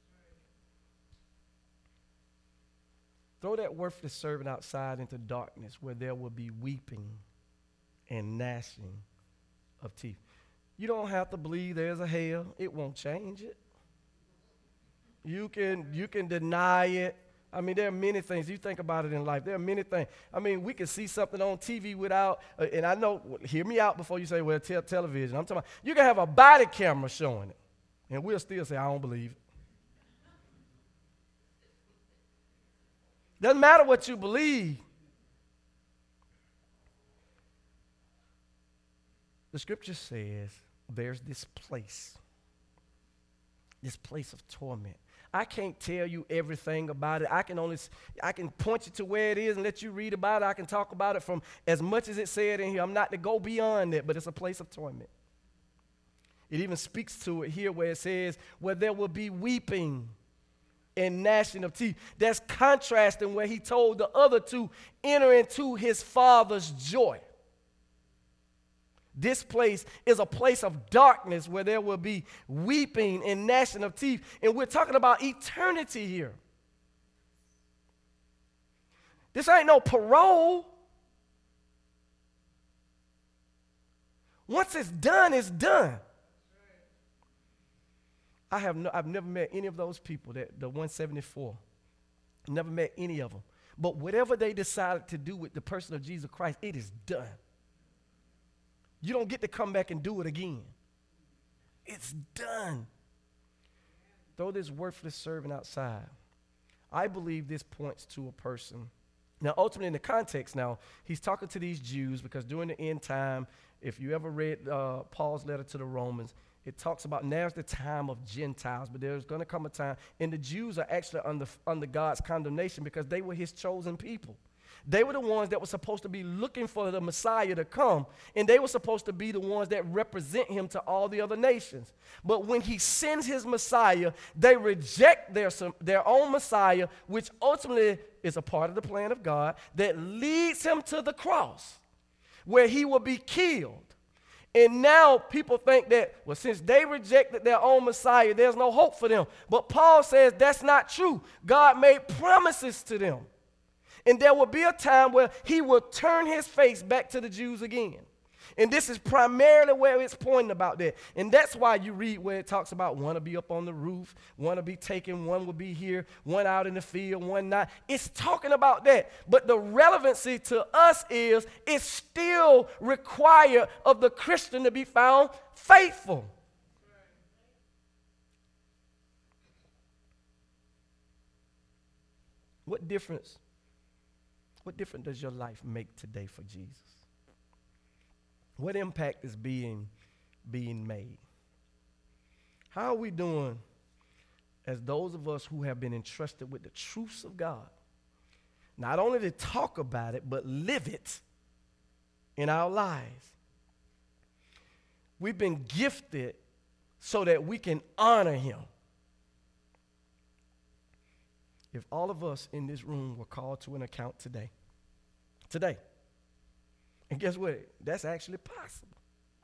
Throw that worthless servant outside into darkness, where there will be weeping and gnashing of teeth. You don't have to believe there's a hell. It won't change it. You can deny it. I mean, there are many things. You think about it in life. There are many things. I mean, we can see something on TV without, and I know, hear me out before you say, well, television. I'm talking about, you can have a body camera showing it, and we'll still say, I don't believe it. Doesn't matter what you believe. The scripture says there's this place of torment. I can't tell you everything about it. I can point you to where it is and let you read about it. I can talk about it from as much as it said in here. I'm not to go beyond it, but it's a place of torment. It even speaks to it here where it says, where there will be weeping and gnashing of teeth. That's contrasting where he told the other two, enter into his Father's joy. This place is a place of darkness where there will be weeping and gnashing of teeth. And we're talking about eternity here. This ain't no parole. Once it's done, it's done. I've never met any of those people, the 174. Never met any of them. But whatever they decided to do with the person of Jesus Christ, it is done. You don't get to come back and do it again. It's done. Throw this worthless servant outside. I believe this points to a person Now, ultimately, in the context now, he's talking to these Jews because during the end time, if you ever read Paul's letter to the Romans, it talks about now's the time of Gentiles, but there's going to come a time, and the Jews are actually under God's condemnation because they were his chosen people. They were the ones that were supposed to be looking for the Messiah to come, and they were supposed to be the ones that represent him to all the other nations. But when he sends his Messiah, they reject their own Messiah, which ultimately is a part of the plan of God that leads him to the cross, where he will be killed. And now people think that, well, since they rejected their own Messiah, there's no hope for them. But Paul says that's not true. God made promises to them. And there will be a time where he will turn his face back to the Jews again. And this is primarily where it's pointing about that. And that's why you read where it talks about one will be up on the roof, one will be taken, one will be here, one out in the field, one not. It's talking about that. But the relevancy to us is it's still required of the Christian to be found faithful. What difference does your life make today for Jesus? What impact is being made? How are we doing as those of us who have been entrusted with the truths of God? Not only to talk about it, but live it in our lives. We've been gifted so that we can honor him. If all of us in this room were called to an account today, and guess what? That's actually possible.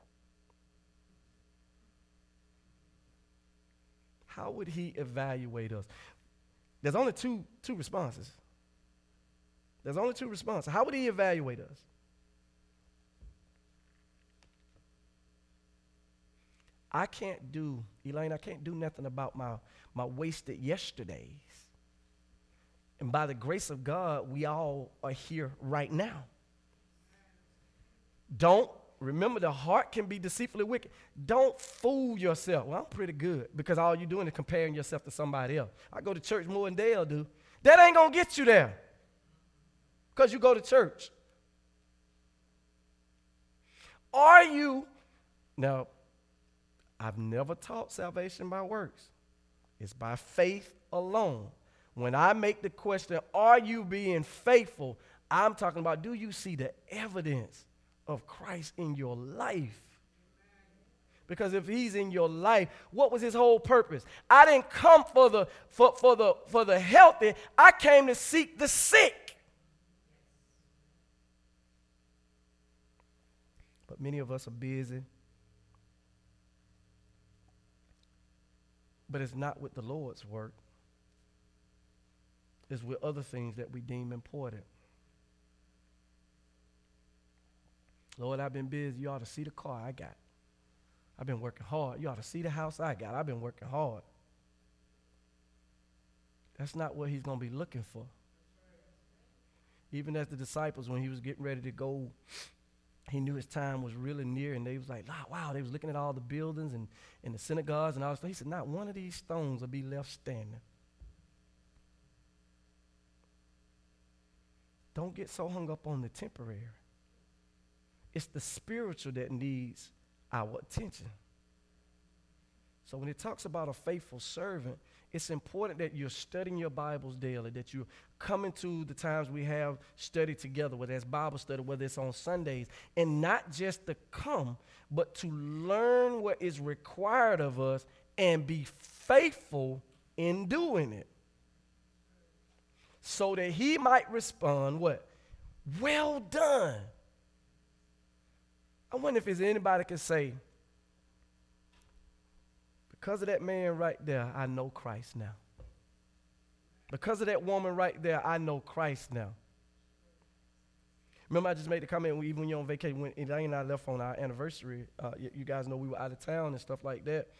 How would he evaluate us? There's only two responses. There's only two responses. How would he evaluate us? Elaine, I can't do nothing about my wasted yesterdays. And by the grace of God, we all are here right now. Remember, the heart can be deceitfully wicked. Don't fool yourself. Well, I'm pretty good because all you're doing is comparing yourself to somebody else. I go to church more than they'll do. That ain't going to get you there because you go to church. Now, I've never taught salvation by works. It's by faith alone. When I make the question, are you being faithful? I'm talking about, do you see the evidence of Christ in your life? Because if he's in your life, what was his whole purpose? I didn't come for the healthy. I came to seek the sick. But many of us are busy. But it's not with the Lord's work. It's with other things that we deem important. Lord, I've been busy. You ought to see the car I got. I've been working hard. You ought to see the house I got. I've been working hard. That's not what he's going to be looking for. Even as the disciples, when he was getting ready to go, he knew his time was really near, and they was like, wow, they was looking at all the buildings and the synagogues and all that stuff. He said, not one of these stones will be left standing. Don't get so hung up on the temporary. It's the spiritual that needs our attention. So when it talks about a faithful servant, it's important that you're studying your Bibles daily, that you're coming to the times we have studied together, whether it's Bible study, whether it's on Sundays, and not just to come, but to learn what is required of us and be faithful in doing it. So that he might respond, what? Well done. I wonder if there's anybody can say, because of that man right there, I know Christ now. Because of that woman right there, I know Christ now. Remember, I just made the comment, even when you're on vacation, when Elaine and I left on our anniversary, you guys know we were out of town and stuff like that.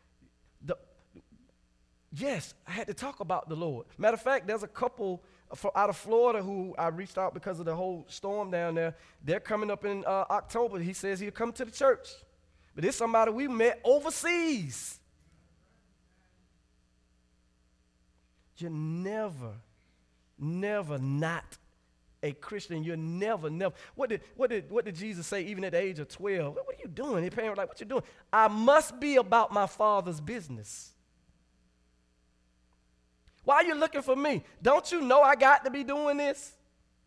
Yes, I had to talk about the Lord. Matter of fact, there's a couple out of Florida who I reached out because of the whole storm down there. They're coming up in October. He says he'll come to the church. But it's somebody we met overseas. You never not a Christian, you're never. What did Jesus say even at the age of 12? What are you doing? His parents were like, what you doing? I must be about my Father's business. Why are you looking for me? Don't you know I got to be doing this?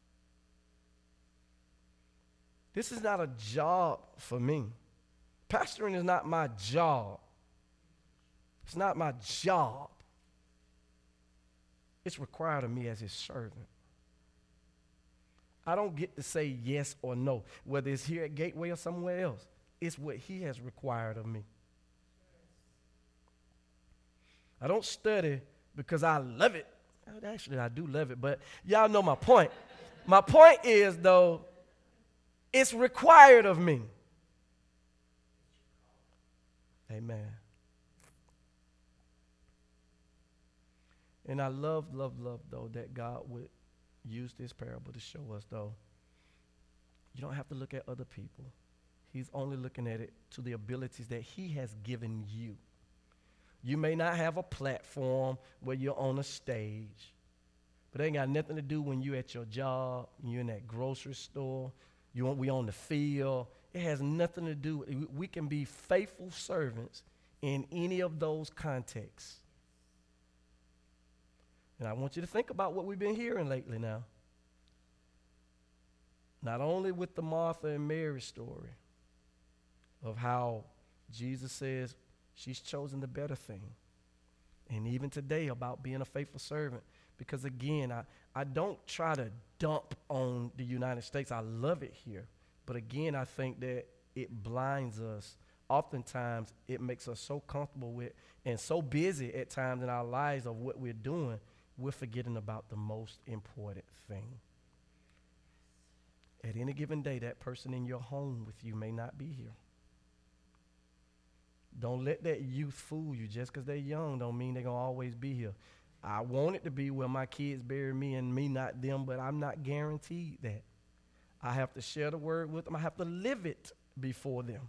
This is not a job for me. Pastoring is not my job. It's not my job. It's required of me as his servant. I don't get to say yes or no, whether it's here at Gateway or somewhere else. It's what he has required of me. I don't study because I love it. Actually, I do love it, but y'all know my point. My point is, though, it's required of me. Amen. And I love, though, that God would use this parable to show us, though, you don't have to look at other people. He's only looking at it to the abilities that he has given you. You may not have a platform where you're on a stage, but it ain't got nothing to do when you're at your job, you're in that grocery store, we on the field. It has nothing to do. We can be faithful servants in any of those contexts. And I want you to think about what we've been hearing lately now. Not only with the Martha and Mary story of how Jesus says she's chosen the better thing. And even today about being a faithful servant. Because again, I don't try to dump on the United States. I love it here. But again, I think that it blinds us. Oftentimes, it makes us so comfortable with and so busy at times in our lives of what we're doing, we're forgetting about the most important thing. At any given day, that person in your home with you may not be here. Don't let that youth fool you. Just because they're young don't mean they're going to always be here. I want it to be where my kids bury me and me not them, but I'm not guaranteed that. I have to share the word with them. I have to live it before them.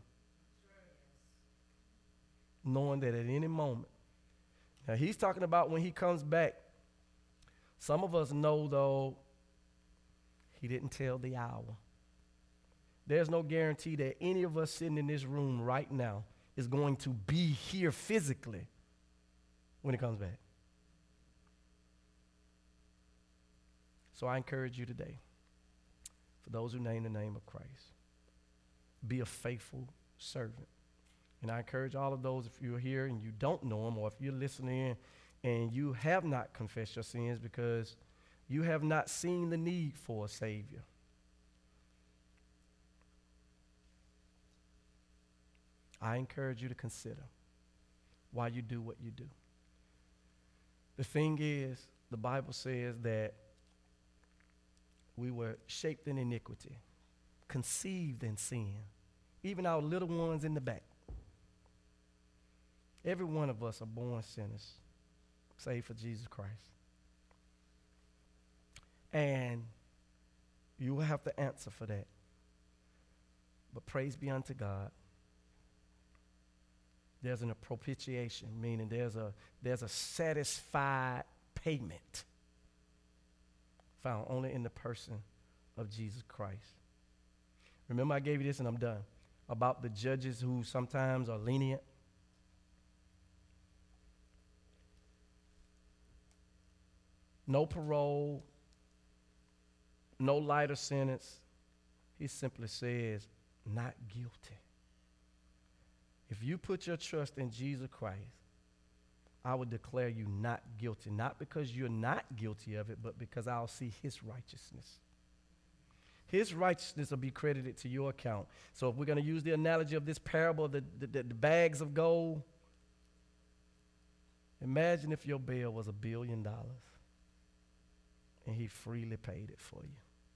Knowing that at any moment. Now, he's talking about when he comes back. Some of us know, though, he didn't tell the hour. There's no guarantee that any of us sitting in this room right now is going to be here physically when he comes back. So I encourage you today, for those who name the name of Christ, be a faithful servant. And I encourage all of those, if you're here and you don't know him, or if you're listening and you have not confessed your sins because you have not seen the need for a Savior. I encourage you to consider why you do what you do. The thing is, the Bible says that we were shaped in iniquity, conceived in sin, even our little ones in the back. Every one of us are born sinners, save for Jesus Christ. And you will have to answer for that. But praise be unto God. There's a propitiation, meaning there's a satisfied payment found only in the person of Jesus Christ. Remember I gave you this and I'm done, about the judges who sometimes are lenient. No parole, no lighter sentence. He simply says, not guilty. If you put your trust in Jesus Christ, I would declare you not guilty, not because you're not guilty of it, but because I'll see his righteousness. His righteousness will be credited to your account. So if we're going to use the analogy of this parable of the bags of gold, imagine if your bill was $1 billion and he freely paid it for you.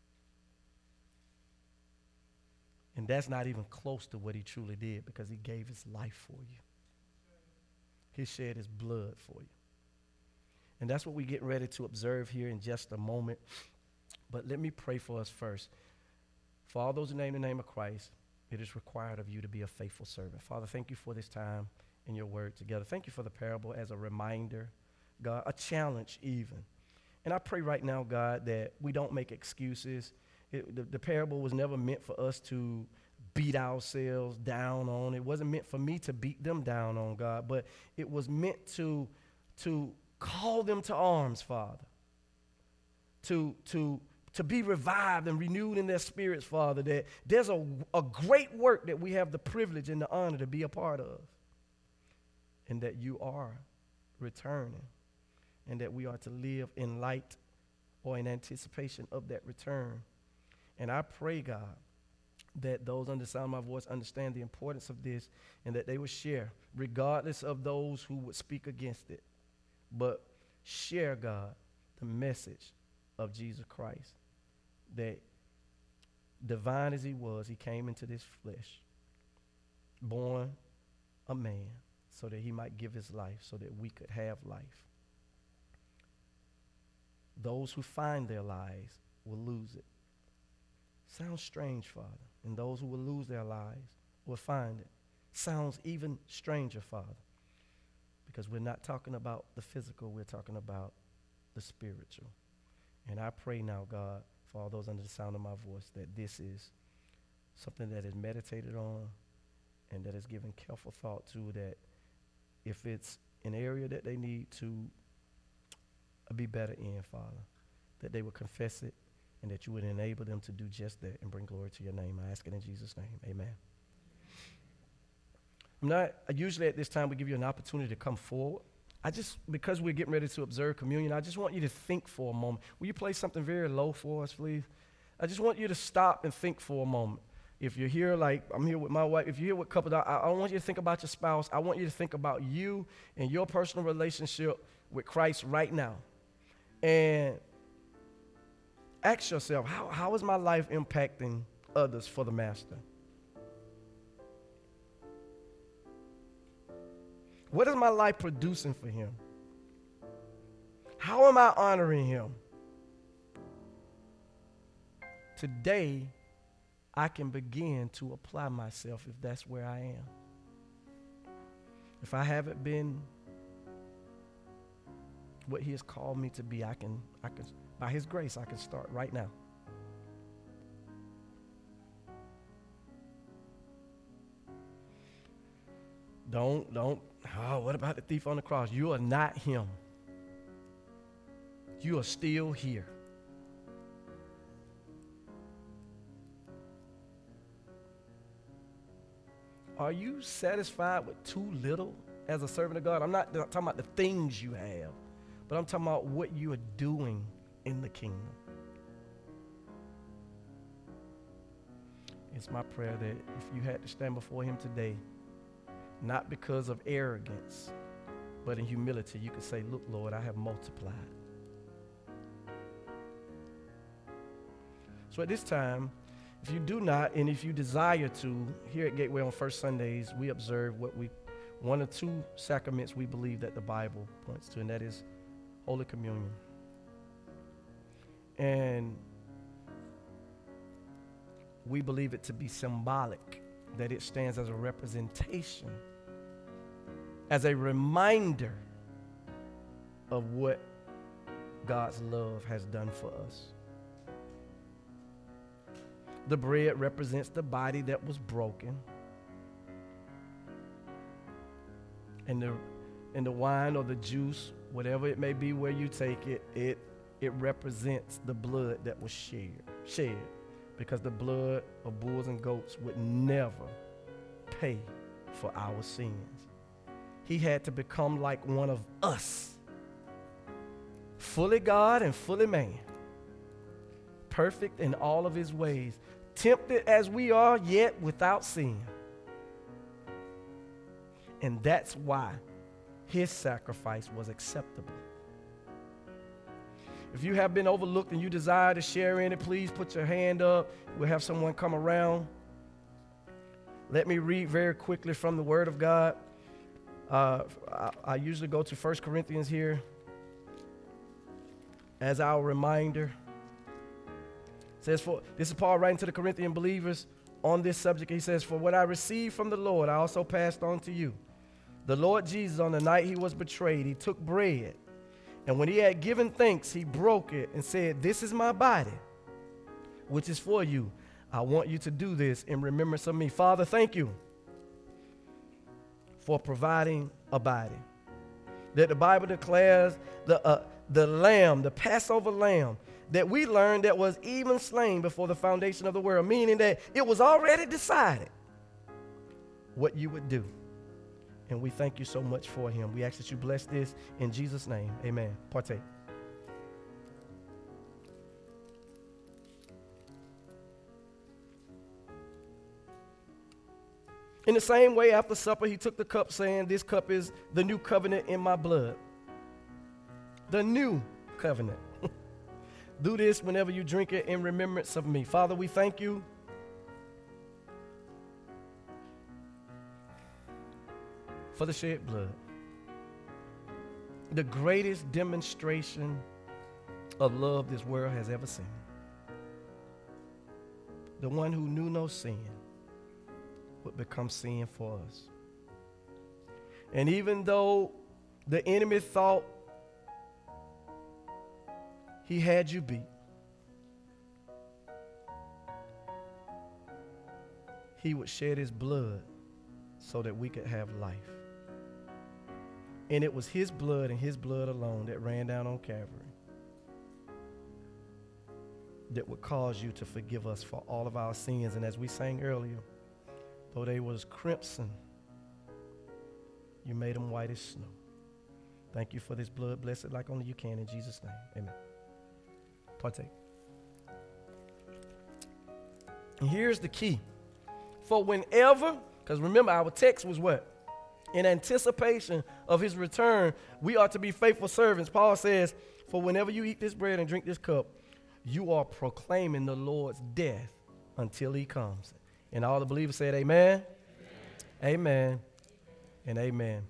And that's not even close to what he truly did, because he gave his life for you. He shed his blood for you. And that's what we get ready to observe here in just a moment. But let me pray for us first. For all those who name the name of Christ, it is required of you to be a faithful servant. Father, thank you for this time in your word together. Thank you for the parable as a reminder, God, a challenge even. And I pray right now, God, that we don't make excuses. The parable was never meant for us to beat ourselves down on. It wasn't meant for me to beat them down on, God, but it was meant to call them to arms, Father, to be revived and renewed in their spirits, Father, that there's a great work that we have the privilege and the honor to be a part of, and that you are returning, and that we are to live in light or in anticipation of that return. And I pray, God, that those under the sound of my voice understand the importance of this, and that they will share, regardless of those who would speak against it, but share, God, the message of Jesus Christ, that divine as he was, he came into this flesh, born a man, so that he might give his life, so that we could have life. Those who find their lives will lose it. Sounds strange, Father. And those who will lose their lives will find it. Sounds even stranger, Father, because we're not talking about the physical, we're talking about the spiritual. And I pray now, God, for all those under the sound of my voice, that this is something that is meditated on and that is given careful thought to, that if it's an area that they need to be better in, Father, that they would confess it, and that you would enable them to do just that and bring glory to your name. I ask it in Jesus' name. Amen. Usually at this time we give you an opportunity to come forward. Because we're getting ready to observe communion, I just want you to think for a moment. Will you play something very low for us, please? I just want you to stop and think for a moment. If you're here, like I'm here with my wife, if you're here with couples, I don't want you to think about your spouse. I want you to think about you and your personal relationship with Christ right now. And ask yourself, how is my life impacting others for the Master? What is my life producing for him? How am I honoring him? Today, I can begin to apply myself if that's where I am. If I haven't been what he has called me to be, I can, by his grace, I can start right now. What about the thief on the cross? You are not him. You are still here. Are you satisfied with too little as a servant of God? I'm not talking about the things you have, but I'm talking about what you are doing in the kingdom. It's my prayer that if you had to stand before him today, not because of arrogance, but in humility, you could say, look, Lord, I have multiplied. So at this time, if you do not, and if you desire to, here at Gateway on First Sundays, we observe one or two sacraments we believe that the Bible points to, and that is Holy Communion. And we believe it to be symbolic, that it stands as a representation, as a reminder of what God's love has done for us. The bread represents the body that was broken. And the wine or the juice, whatever it may be where you take it, it represents the blood that was shed. Because the blood of bulls and goats would never pay for our sins. He had to become like one of us, fully God and fully man, perfect in all of his ways, tempted as we are, yet without sin. And that's why his sacrifice was acceptable. If you have been overlooked and you desire to share in it, please put your hand up. We'll have someone come around. Let me read very quickly from the Word of God. I usually go to 1 Corinthians here as our reminder. It says, this is Paul writing to the Corinthian believers on this subject. He says, for what I received from the Lord, I also passed on to you. The Lord Jesus, on the night he was betrayed, he took bread, And when he had given thanks, he broke it and said, "This is my body, which is for you. I want you to do this in remembrance of me." Father, thank you for providing a body that the Bible declares the lamb, the Passover lamb, that we learned that was even slain before the foundation of the world, meaning that it was already decided what you would do. And we thank you so much for him. We ask that you bless this in Jesus' name. Amen. Partake. In the same way, after supper, he took the cup, saying, "This cup is the new covenant in my blood." The new covenant. Do this whenever you drink it in remembrance of me. Father, we thank you for the shed blood. The greatest demonstration of love this world has ever seen. The one who knew no sin would become sin for us. And even though the enemy thought he had you beat, he would shed his blood so that we could have life. And it was his blood and his blood alone that ran down on Calvary that would cause you to forgive us for all of our sins. And as we sang earlier, though they was crimson, you made them white as snow. Thank you for this blood. Bless it like only you can in Jesus' name. Amen. Partake. And here's the key. For whenever, because remember our text was what? In anticipation of his return, we are to be faithful servants. Paul says, for whenever you eat this bread and drink this cup, you are proclaiming the Lord's death until he comes. And all the believers said, amen, amen, and amen.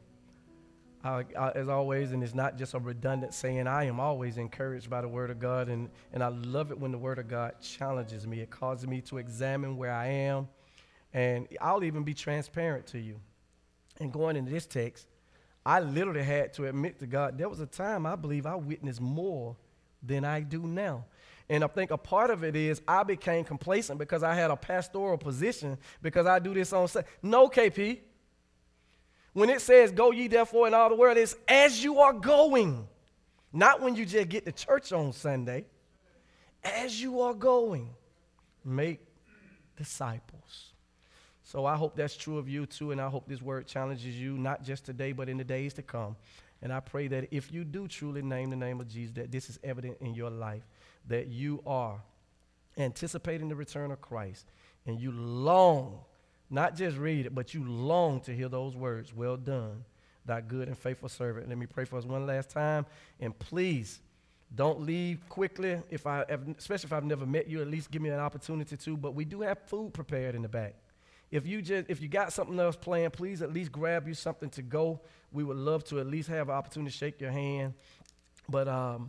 As always, and it's not just a redundant saying, I am always encouraged by the word of God, and I love it when the word of God challenges me. It causes me to examine where I am, and I'll even be transparent to you. And going into this text, I literally had to admit to God, there was a time I believe I witnessed more than I do now. And I think a part of it is I became complacent because I had a pastoral position because I do this on Sunday. No, KP. When it says, go ye therefore in all the world, it's as you are going. Not when you just get to church on Sunday. As you are going, make disciples. So I hope that's true of you too, and I hope this word challenges you, not just today, but in the days to come. And I pray that if you do truly name the name of Jesus, that this is evident in your life, that you are anticipating the return of Christ, and you long, not just read it, but you long to hear those words, well done, thy good and faithful servant. Let me pray for us one last time, and please don't leave quickly. Especially if I've never met you, at least give me an opportunity to, but we do have food prepared in the back. If you got something else planned, please at least grab you something to go. We would love to at least have an opportunity to shake your hand. But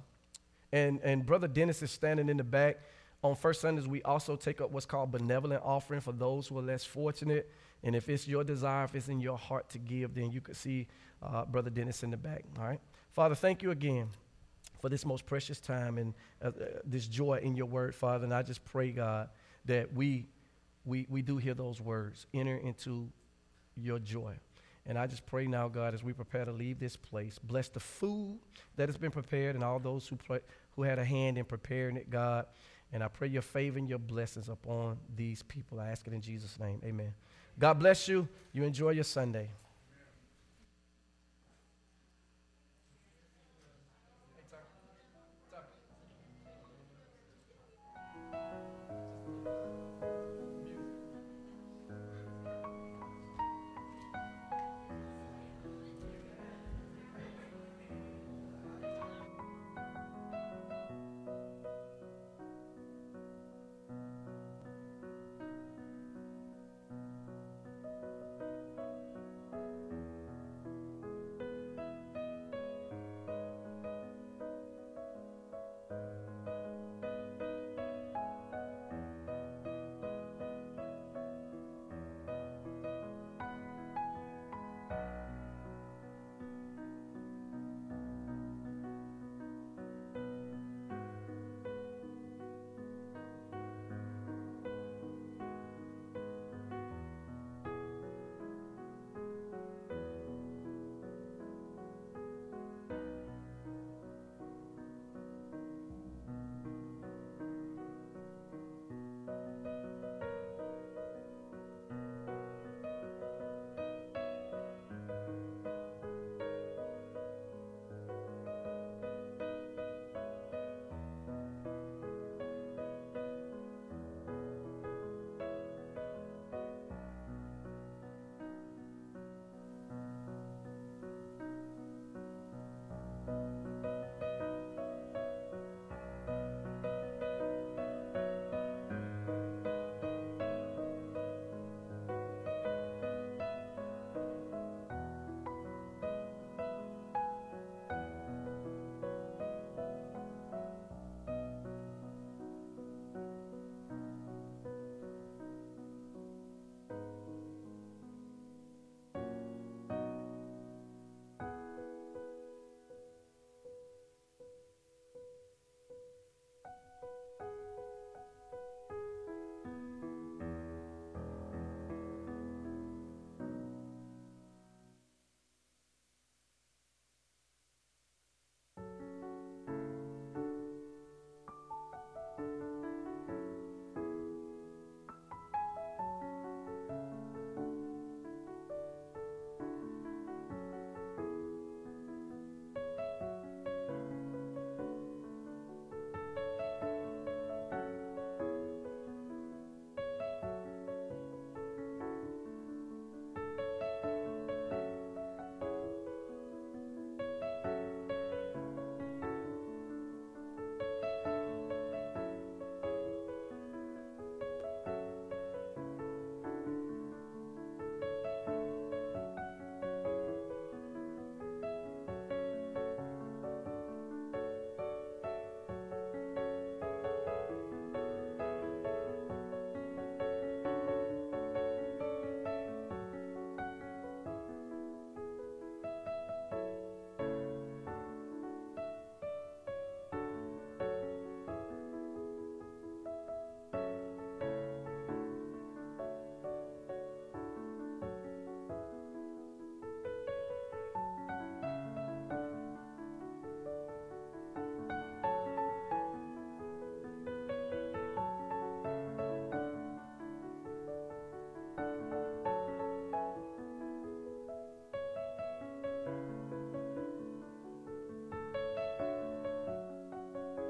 and Brother Dennis is standing in the back. On first Sundays, we also take up what's called benevolent offering for those who are less fortunate. And if it's your desire, if it's in your heart to give, then you could see Brother Dennis in the back. All right, Father, thank you again for this most precious time and this joy in your word, Father. And I just pray, God, that we do hear those words, enter into your joy. And I just pray now, God, as we prepare to leave this place, bless the food that has been prepared and all those who had a hand in preparing it, God. And I pray your favor and your blessings upon these people. I ask it in Jesus' name. Amen. God bless you. You enjoy your Sunday.